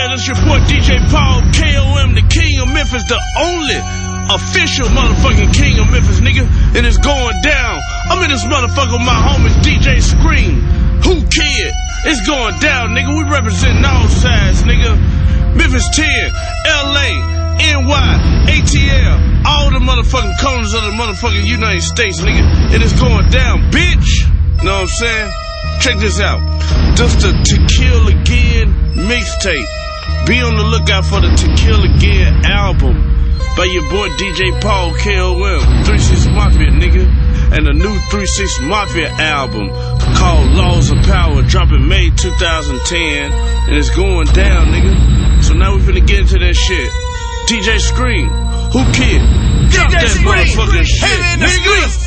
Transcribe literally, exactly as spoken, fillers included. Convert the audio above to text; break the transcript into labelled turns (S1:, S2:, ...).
S1: Yeah, that's your boy D J Paul, K O M, the king of Memphis, the only official motherfucking king of Memphis, nigga. And it's going down. I'm in this motherfucker with my homie D J Scream. Who Kid? It's going down, nigga. We represent all sides, nigga. Memphis ten, L A, N Y, A T L, all the motherfucking corners of the motherfucking United States, nigga. And it's going down, bitch. Know what I'm saying? Check this out. Just the To Kill Again mixtape. Be on the lookout for the To Kill Again album by your boy D J Paul, K O M, three six Mafia, nigga. And the new three six Mafia album called Laws of Power, dropping May two thousand ten. And it's going down, nigga. So now we finna get into that shit. D J Scream, Who Kid? Drop that motherfucking shit, nigga.